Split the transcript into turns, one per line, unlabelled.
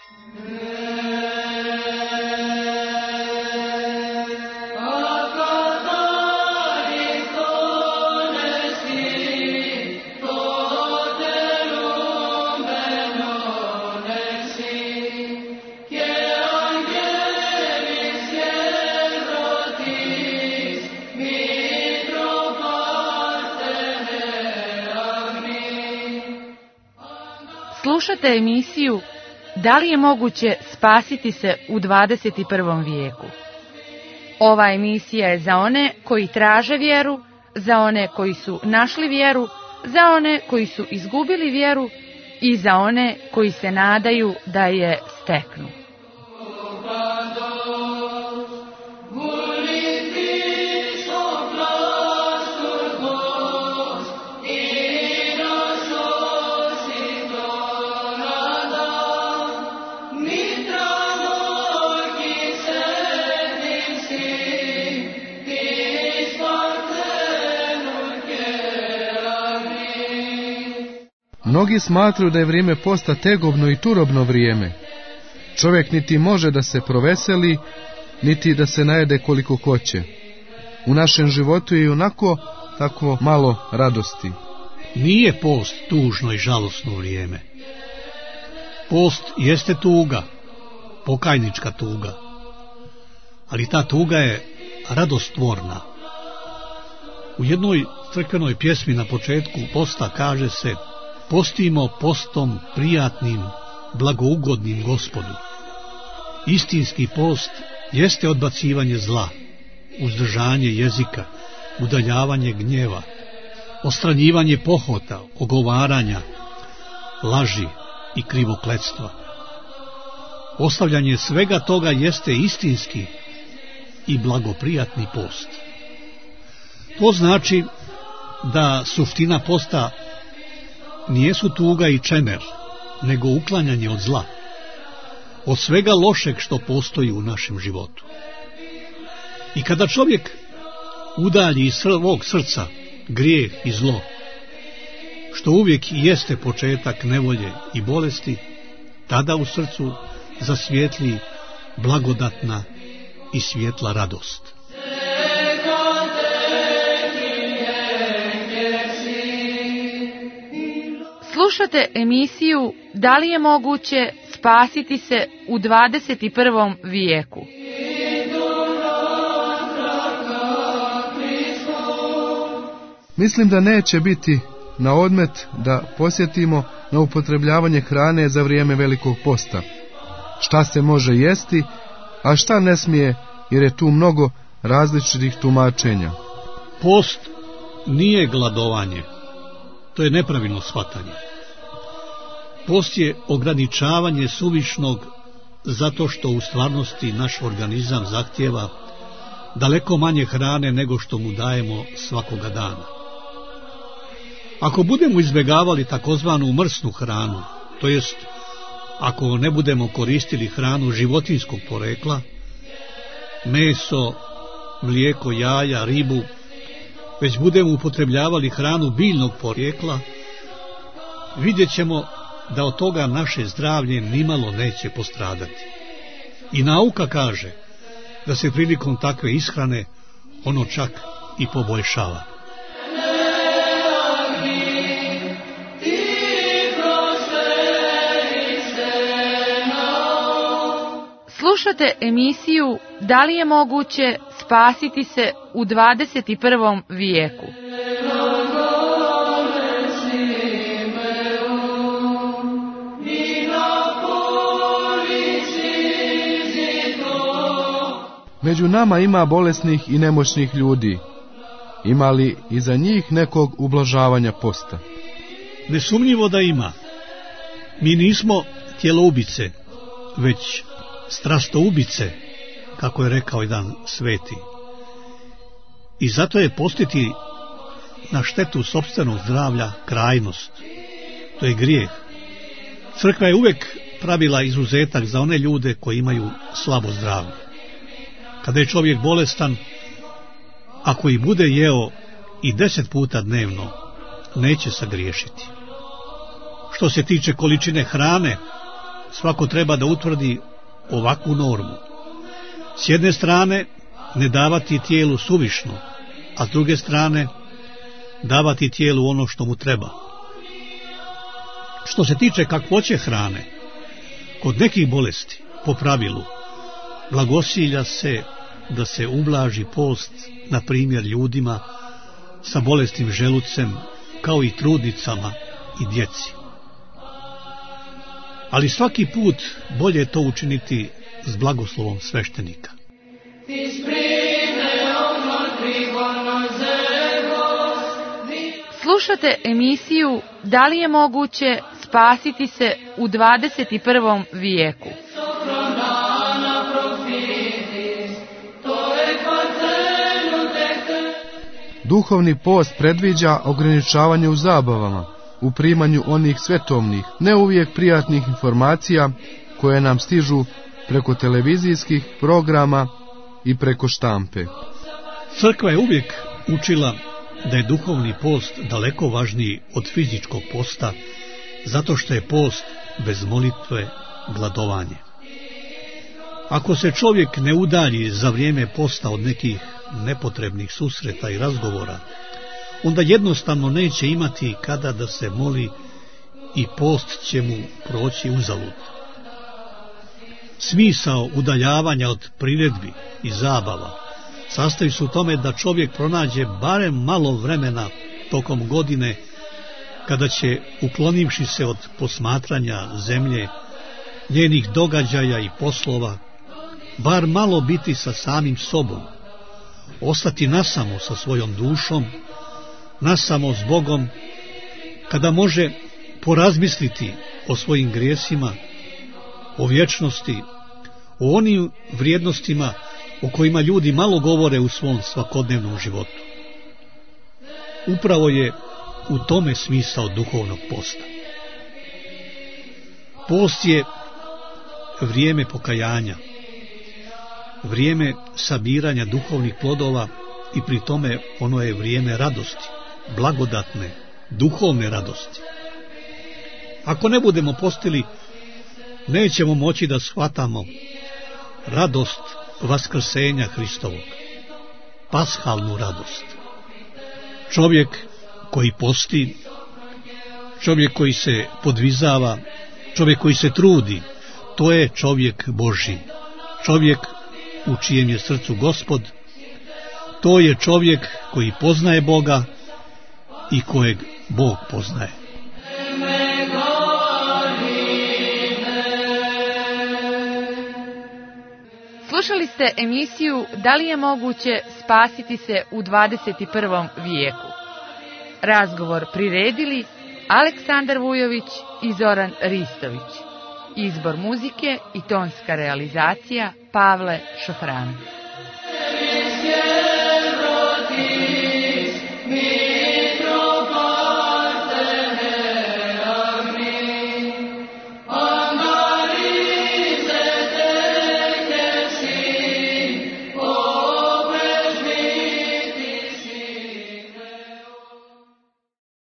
Slušate emisiju Da li je moguće spasiti se u 21. vijeku? Ova emisija je za one koji traže vjeru, za one koji su našli vjeru, za one koji su izgubili vjeru i za one koji se nadaju da je steknu.
Mnogi smatraju da je vrijeme posta tegobno i turobno vrijeme. Čovjek niti može da se proveseli, niti da se najede koliko hoće. U našem životu je i onako tako malo radosti.
Nije post tužno i žalosno vrijeme. Post jeste tuga, pokajnička tuga. Ali ta tuga je radostvorna. U jednoj crkvenoj pjesmi na početku posta kaže se: postimo postom prijatnim, blagougodnim Gospodu. Istinski post jeste odbacivanje zla, uzdržanje jezika, udaljavanje gnjeva, ostranjivanje pohota, ogovaranja, laži i krivokletstva. Ostavljanje svega toga jeste istinski i blagoprijatni post. To znači da suština posta nijesu tuga i čemer, nego uklanjanje od zla, od svega lošeg što postoji u našem životu. I kada čovjek udalji iz svog srca grijeh i zlo, što uvijek jeste početak nevolje i bolesti, tada u srcu zasvijetli blagodatna i svjetla radost.
Slušate emisiju Da li je moguće spasiti se u 21. vijeku?
Mislim da neće biti na odmet da posjetimo na upotrebljavanje hrane za vrijeme Velikog posta. Šta se može jesti, a šta ne smije, jer je tu mnogo različitih tumačenja.
Post nije gladovanje. To je nepravilno shvatanje. Post je ograničavanje suvišnog zato što u stvarnosti naš organizam zahtijeva daleko manje hrane nego što mu dajemo svakoga dana. Ako budemo izbjegavali takozvanu mrsnu hranu, to jest ako ne budemo koristili hranu životinjskog porekla, meso, mlijeko, jaja, ribu, već budemo upotrebljavali hranu biljnog porijekla, vidjet ćemo da od toga naše zdravlje nimalo neće postradati. I nauka kaže da se prilikom takve ishrane ono čak i poboljšava.
Slušate emisiju Da li je moguće spasiti se u 21. vijeku?
Među nama ima bolesnih i nemoćnih ljudi. Ima li i za njih nekog ublažavanja posta?
Nesumnjivo da ima. Mi nismo tjeloubice, već strastoubice, kako je rekao jedan sveti. I zato je postiti na štetu sopstvenog zdravlja krajnost. To je grijeh. Crkva je uvijek pravila izuzetak za one ljude koji imaju slabo zdravlje. Kada je čovjek bolestan, ako i bude jeo i 10 puta dnevno, neće sagriješiti. Što se tiče količine hrane, svako treba da utvrdi ovakvu normu. S jedne strane, ne davati tijelu suvišno, a s druge strane, davati tijelu ono što mu treba. Što se tiče kakvoće hrane, kod nekih bolesti, po pravilu, blagosilja se da se ublaži post, na primjer ljudima sa bolesnim želucem, kao i trudnicama i djeci. Ali svaki put bolje je to učiniti s blagoslovom sveštenika.
Slušate emisiju Da li je moguće spasiti se u 21. vijeku?
Duhovni post predviđa ograničavanje u zabavama, u primanju onih svetovnih, ne uvijek prijatnih informacija koje nam stižu preko televizijskih programa i preko štampe.
Crkva je uvijek učila da je duhovni post daleko važniji od fizičkog posta, zato što je post bez molitve gladovanje. Ako se čovjek ne udalji za vrijeme posta od nekih nepotrebnih susreta i razgovora, onda jednostavno neće imati kada da se moli i post će mu proći uzalud. Smisao udaljavanja od priredbi i zabava sastoji se u tome da čovjek pronađe barem malo vremena tokom godine kada će, uklonivši se od posmatranja zemlje, njenih događaja i poslova, bar malo biti sa samim sobom, ostati nasamo sa svojom dušom, nasamo s Bogom, kada može porazmisliti o svojim grijesima, o vječnosti, o onim vrijednostima o kojima ljudi malo govore u svom svakodnevnom životu. Upravo je u tome smisao duhovnog posta. Post je vrijeme pokajanja, vrijeme sabiranja duhovnih plodova i pri tome ono je vrijeme radosti, blagodatne, duhovne radosti. Ako ne budemo postili, nećemo moći da shvatamo radost vaskrsenja Hristovog, pashalnu radost. Čovjek koji posti, čovjek koji se podvizava, čovjek koji se trudi, to je čovjek Božji, čovjek u čijem je srcu Gospod, to je čovjek koji poznaje Boga i kojeg Bog poznaje.
Slušali ste emisiju Da li je moguće spasiti se u 21. vijeku? Razgovor priredili Aleksandar Vujović i Zoran Ristović. Izbor muzike i tonska realizacija Pavle Šofranović.